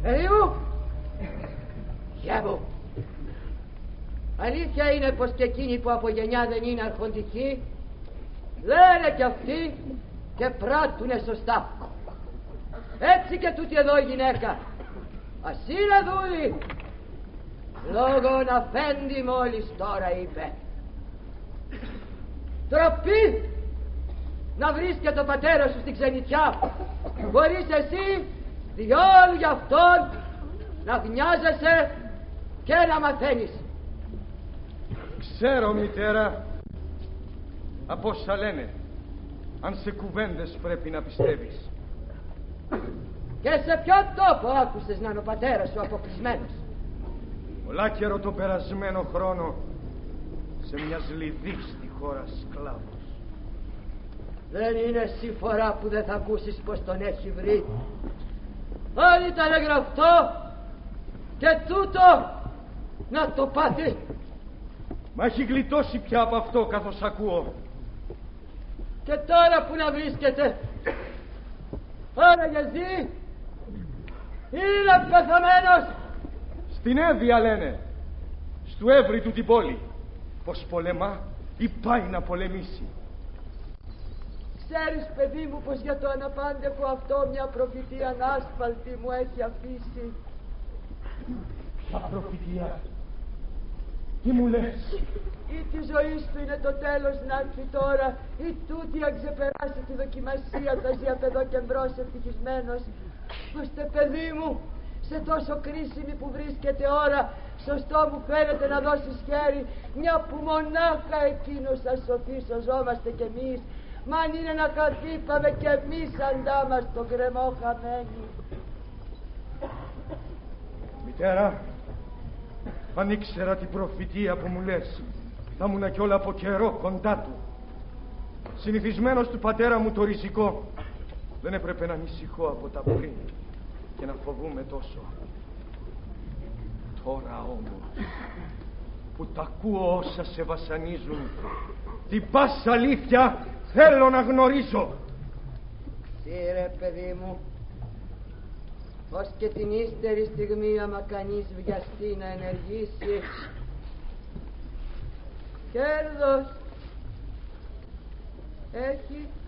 Παιδί μου, γεια μου. Αλήθεια είναι πως και εκείνοι που από γενιά δεν είναι αρχοντικοί λένε κι αυτοί και πράττουνε σωστά. Έτσι και τούτη εδώ η γυναίκα, ας είναι δούλη, λόγον αφέντη μόλις τώρα είπε. Τροπή να βρεις και το πατέρα σου στην ξενιτιά. Μπορείς εσύ διόλου γι' αυτόν να γνιάζεσαι και να μαθαίνεις. Ξέρω, μητέρα, από όσα λένε, αν σε κουβέντες πρέπει να πιστεύεις. Και σε ποιο τόπο άκουσες να είναι ο πατέρας σου αποκλεισμένος? Ολάκερο τον περασμένο χρόνο σε μια σληδή στη χώρα σκλάβος. Δεν είναι συμφορά που δεν θα ακούσεις πως τον έχει βρει. Αν ήταν γραφτό και τούτο να το πάθει. Μα έχει γλιτώσει πια από αυτό καθώς ακούω. Και τώρα που να βρίσκεται? Άραγε ζει? Είναι πεθαμένος? Στην Εύβοια λένε, στου Εύρη του την πόλη, πως πολεμά ή πάει να πολεμήσει. Ξέρεις, παιδί μου, πως για το αναπάντεχο αυτό μια προφητεία ανάσφαλτη μου έχει αφήσει. Ποια προφητεία? Τι μου λες? Ή τη ζωή του είναι το τέλος να έρθει τώρα, ή τούτη αν ξεπεράσει τη δοκιμασία θα ζει απ' εδώ και μπρος ευτυχισμένος. Ώστε, παιδί μου, σε τόσο κρίσιμη που βρίσκεται ώρα, σωστό μου φαίνεται να δώσεις χέρι, μια που μονάχα εκείνος θα σωθεί, σωζόμαστε κι εμείς. Μα αν είναι να χαθεί, πάμε κι εμείς αντά μας τον κρεμό χαμένοι. Μητέρα, αν ήξερα την προφητεία που μου λες, θα ήμουνα κι όλα από καιρό κοντά του. Συνηθισμένος του πατέρα μου το ριζικό, δεν έπρεπε να ανησυχώ από τα πριν και να φοβούμαι τόσο. Τώρα όμως που τα ακούω όσα σε βασανίζουν, την πάσα αλήθεια θέλω να γνωρίζω. Σύρε, παιδί μου, ως και την ύστερη στιγμή άμα κανείς βιαστεί να ενεργήσει, κέρδος έχει